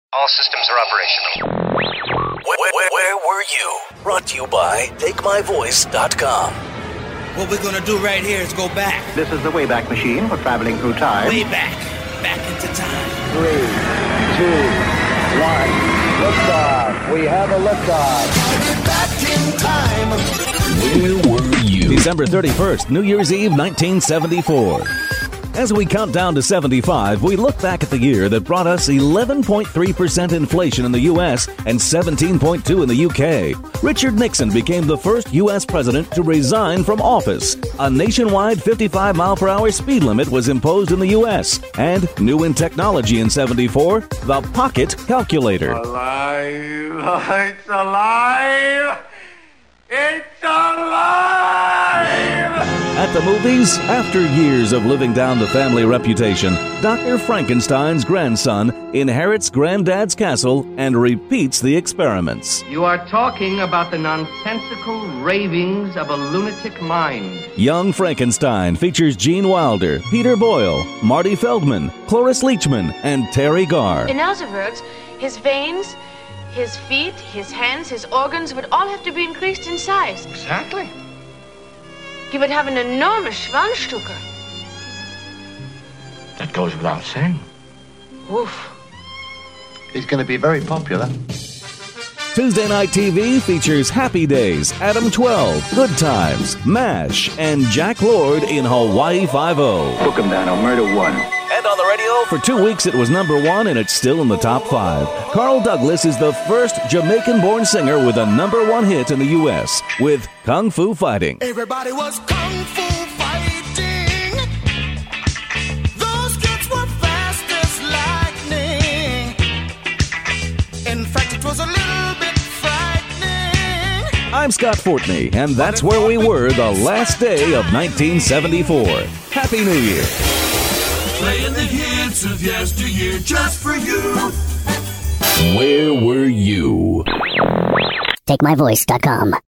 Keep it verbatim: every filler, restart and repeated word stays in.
All systems are operational. Where, where, where were you? Brought to you by take my voice dot com. What we're gonna do right here is go back. This is the Wayback Machine for traveling through time. Way back. Back into time. Three, two, one. Liftoff. We have a liftoff. Back in time. Where were you? December thirty-first, New Year's Eve, nineteen seventy-four. As we count down to seventy-five, we look back at the year that brought us eleven point three percent inflation in the U S and seventeen point two in the U K. Richard Nixon became the first U S president to resign from office. A nationwide fifty-five mile per hour speed limit was imposed in the U S. And new in technology in seventy-four, the pocket calculator. Alive! It's alive! It's alive! At the movies, after years of living down the family reputation, Doctor Frankenstein's grandson inherits Granddad's castle and repeats the experiments. You are talking about the nonsensical ravings of a lunatic mind. Young Frankenstein features Gene Wilder, Peter Boyle, Marty Feldman, Cloris Leachman, and Terry Garr. In other words, his veins, his feet, his hands, his organs would all have to be increased in size. Exactly. He would have an enormous Schwanzstücke. That goes without saying. Oof. He's going to be very popular. Tuesday Night T V features Happy Days, Adam twelve, Good Times, MASH, and Jack Lord in Hawaii Five-O. Book him down on Murder One. And on the radio, for two weeks it was number one and it's still in the top five. Carl Douglas is the first Jamaican-born singer with a number one hit in the U S with Kung Fu Fighting. Everybody was Kung Fu fighting. Those kids were fast as lightning. In fact, it was a little bit frightening. I'm Scott Fortney, and that's where we were the last day of nineteen seventy-four. Happy New Year. Playing the hits of yesteryear just for you. Where were you? take my voice dot com.